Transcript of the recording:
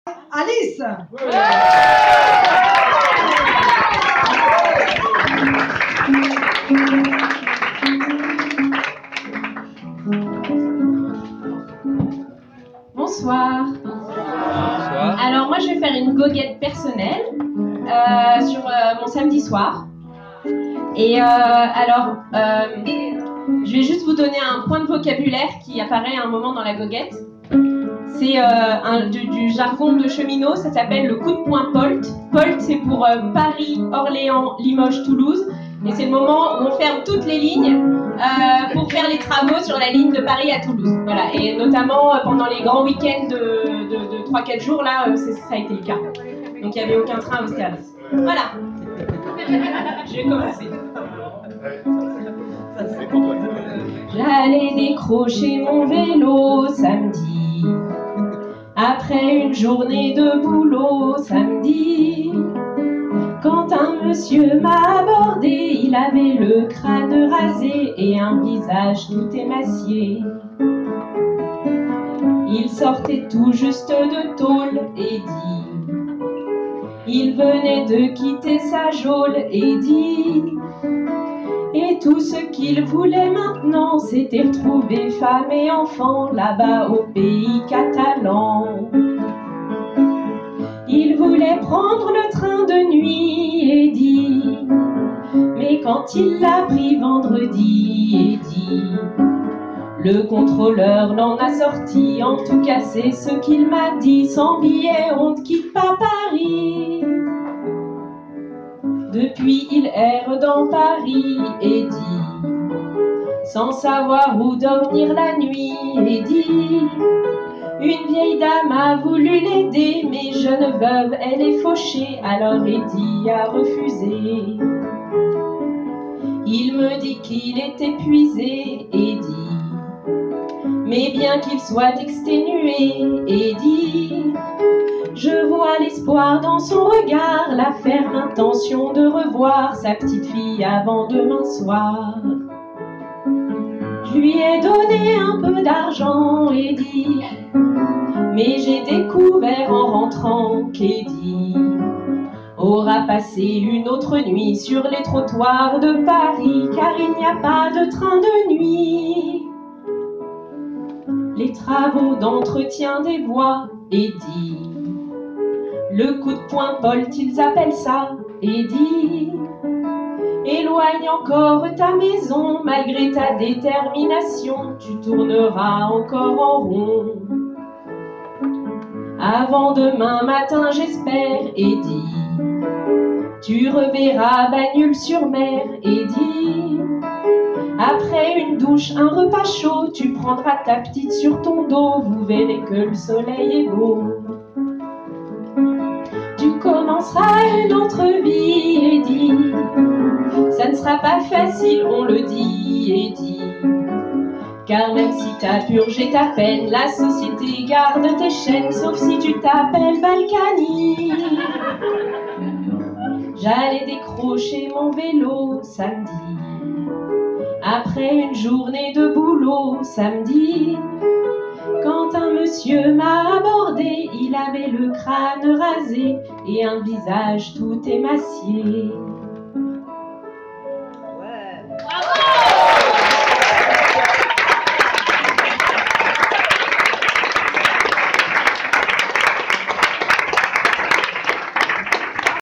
Alice. Bonsoir. Bonsoir. Alors moi je vais faire une goguette personnelle sur mon samedi soir. Et je vais juste vous donner un point de vocabulaire qui apparaît à un moment dans la goguette. C'est du jargon de cheminot, ça s'appelle le coup de poing POLT. POLT c'est pour Paris, Orléans, Limoges, Toulouse. Et c'est le moment où on ferme toutes les lignes pour faire les travaux sur la ligne de Paris à Toulouse. Voilà. Et notamment pendant les grands week-ends de 3-4 jours, là, ça a été le cas. Donc il n'y avait aucun train au service. Voilà. Je vais commencer. J'allais décrocher mon vélo samedi, après une journée de boulot samedi. Quand un monsieur m'a abordé, il avait le crâne rasé et un visage tout émacié. Il sortait tout juste de tôle et dit, il venait de quitter sa geôle et dit, et tout ce qu'il voulait maintenant, c'était retrouver femme et enfant là-bas au pays catalan. Il voulait prendre le train de nuit et dit, mais quand il l'a pris vendredi et dit, le contrôleur l'en a sorti, en tout cas c'est ce qu'il m'a dit, sans billet on ne quitte pas Paris. Depuis il erre dans Paris et dit, sans savoir où dormir la nuit et dit, une vieille dame a voulu l'aider, mais jeune veuve elle est fauchée, alors Eddie a refusé. Il me dit qu'il est épuisé et dit, mais bien qu'il soit exténué et dit, je vois l'espoir dans son regard, la ferme intention de revoir sa petite fille avant demain soir. Je lui ai donné un peu d'argent et dit, mais j'ai découvert en rentrant qu'Eddie aura passé une autre nuit sur les trottoirs de Paris, car il n'y a pas de train de nuit. Les travaux d'entretien des voies, Eddie, le coup de poing POLT ils appellent ça, Eddie, éloigne encore ta maison, malgré ta détermination, tu tourneras encore en rond. Avant demain matin j'espère, Eddie, tu reverras Bagnols-sur-Mer, Eddie. Après une douche, un repas chaud, tu prendras ta petite sur ton dos, vous verrez que le soleil est beau. Tu commenceras une autre vie, Eddie, ça ne sera pas facile, on le dit, Eddie. Car même si t'as purgé ta peine, la société garde tes chaînes, sauf si tu t'appelles Balkany. J'allais décrocher mon vélo samedi, après une journée de boulot samedi. Quand un monsieur m'a abordé, il avait le crâne rasé et un visage tout émacié.